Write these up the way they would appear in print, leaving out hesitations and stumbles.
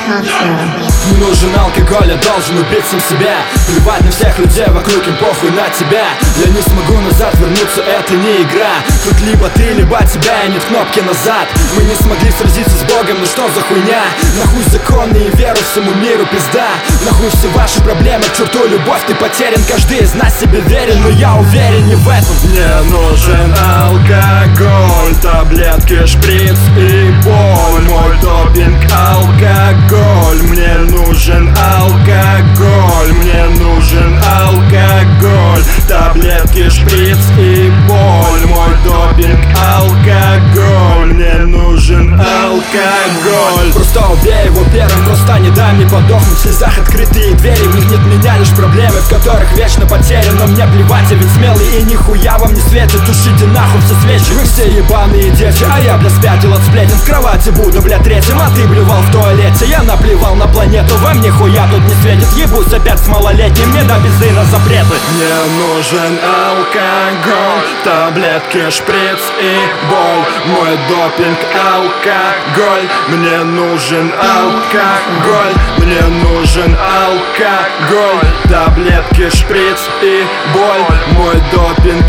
Не нужен алкоголь, я должен убить сам себя. Плевать на всех людей вокруг, им похуй на тебя. Я не смогу назад вернуться, это не игра. Тут либо ты, либо тебя, и нет кнопки назад. Мы не смогли сразиться с Богом, ну что за хуйня? Нахуй законы и веру всему миру пизда. Нахуй все ваши проблемы, к черту любовь, ты потерян. Каждый из нас себе верен, но я уверен не в этом. Мне нужен алкоголь, таблетки, шприц и боль. Мой допинг алкоголь. Мне нужен алкоголь, мне нужен алкоголь. Таблетки, шприц и боль. Мой допинг алкоголь. Мне нужен алкоголь. Просто убей его первым, просто не дай мне подохнуть. В слезах открытые двери, в них нет меня, лишь проблемы, в которых вечно потерян. Но мне плевать, я ведь смелый и нихуя вам не светит. Тушите нахуй все свечи, вы все ебаные дети. А я, бля, спятил от сплетен, в кровати буду, бля, третьим. А ты блевал в туалете, я наплевал на планету. Вам нихуя тут не светит, ебусь опять с малолетним. Мне до пизды на запреты. Мне нужен алкоголь, таблетки, шприц и боль. Мой допинг алкоголь. Мне нужен алкоголь. Мне нужен алкоголь. Таблетки, шприц и боль. Мой допинг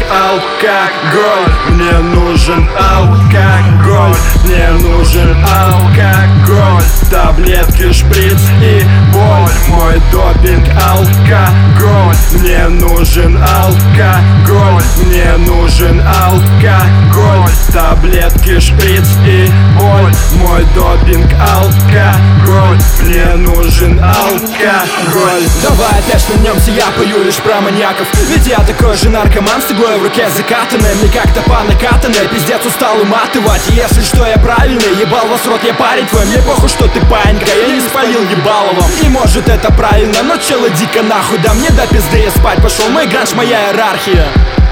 алкоголь. Мне нужен алкоголь. Мне нужен алкоголь. Таблетки, шприц и боль. Мой допинг алкоголь. Мне нужен алкоголь. Мне нужен алкоголь. Таблетки, шприц и боль. Мой допинг алкоголь. Мне нужен алкоголь. Давай опять швырнемся, я пою лишь про маньяков. Ведь я такой же наркоман, с иглой в руке закатанной. Мне как-то по накатанной, пиздец устал уматывать. И если что я правильный, ебал вас рот, я парень твой. Мне похуй, что ты панька, я не спалил ебало вам. И может это правильно, но чел, иди-ка нахуй. Да мне до пизды я спать пошел, мой гранж, моя иерархия.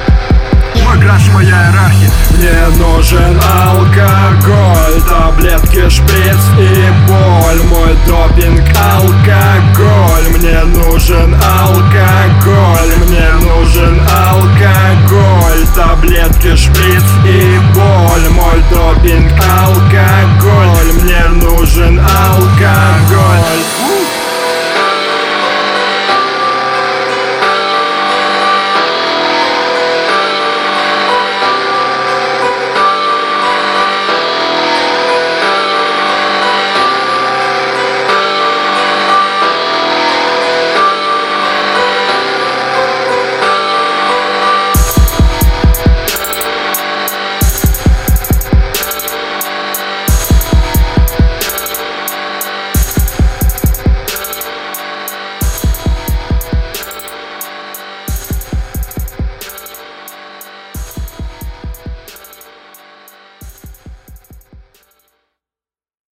Мой гранж, моя иерархия. Мне нужен алкоголь, таблетки, шприц и боль. Мой допинг алкоголь. Мне нужен алкоголь. Мне нужен алкоголь. Таблетки, шприц и